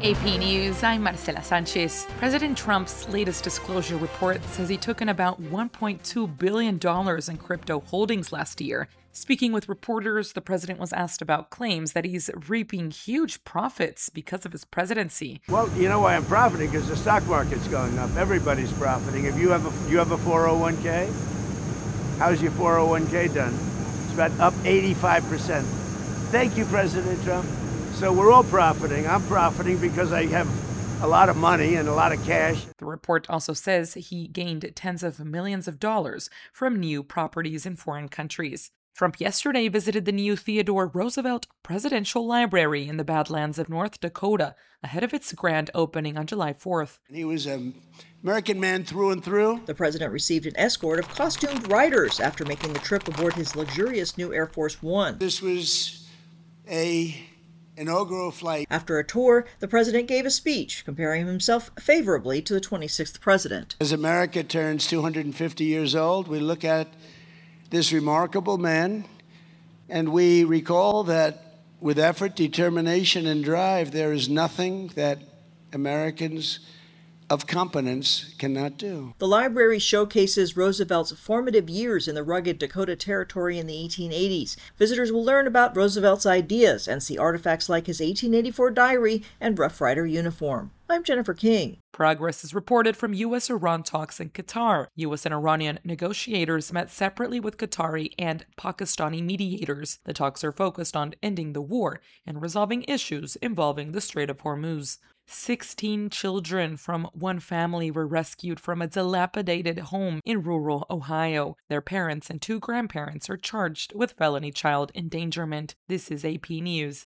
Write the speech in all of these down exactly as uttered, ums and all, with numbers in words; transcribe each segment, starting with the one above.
A P News, I'm Marcela Sanchez. President Trump's latest disclosure report says he took in about one point two billion dollars in crypto holdings last year. Speaking with reporters, the president was asked about claims that he's reaping huge profits because of his presidency. Well, you know why I'm profiting? Because the stock market's going up. Everybody's profiting. If you have a you have a four oh one k, how's your four oh one k done? It's about up eighty-five percent. Thank you, President Trump. So we're all profiting. I'm profiting because I have a lot of money and a lot of cash. The report also says he gained tens of millions of dollars from new properties in foreign countries. Trump yesterday visited the new Theodore Roosevelt Presidential Library in the Badlands of North Dakota ahead of its grand opening on July fourth. He was an American man through and through. The president received an escort of costumed riders after making the trip aboard his luxurious new Air Force One. This was a inaugural flight. After a tour, the president gave a speech comparing himself favorably to the twenty-sixth president. As America turns two hundred fifty years old, we look at this remarkable man and we recall that with effort, determination, and drive, there is nothing that Americans of competence cannot do. The library showcases Roosevelt's formative years in the rugged Dakota Territory in the eighteen eighties. Visitors will learn about Roosevelt's ideas and see artifacts like his eighteen eighty-four diary and Rough Rider uniform. I'm Jennifer King. Progress is reported from U S Iran talks in Qatar. U S and Iranian negotiators met separately with Qatari and Pakistani mediators. The talks are focused on ending the war and resolving issues involving the Strait of Hormuz. Sixteen children from one family were rescued from a dilapidated home in rural Ohio. Their parents and two grandparents are charged with felony child endangerment. This is A P News.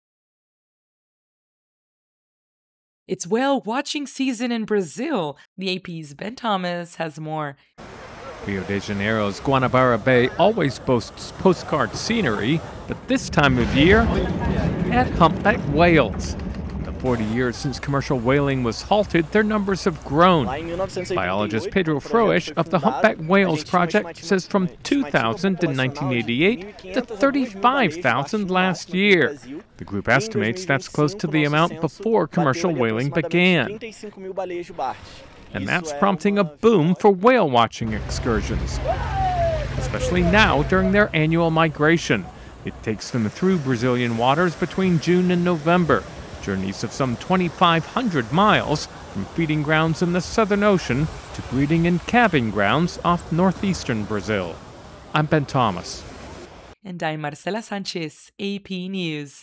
It's whale-watching season in Brazil. The A P's Ben Thomas has more. Rio de Janeiro's Guanabara Bay always boasts postcard scenery, but this time of year, at humpback whales. In the forty years since commercial whaling was halted, their numbers have grown. Biologist Pedro Froesch of the Humpback Whales Project says from two thousand to nineteen eighty-eight to thirty-five thousand last year. The group estimates that's close to the amount before commercial whaling began. And that's prompting a boom for whale-watching excursions, especially now during their annual migration. It takes them through Brazilian waters between June and November, journeys of some twenty-five hundred miles from feeding grounds in the Southern Ocean to breeding and calving grounds off northeastern Brazil. I'm Ben Thomas. And I'm Marcela Sanchez, A P News.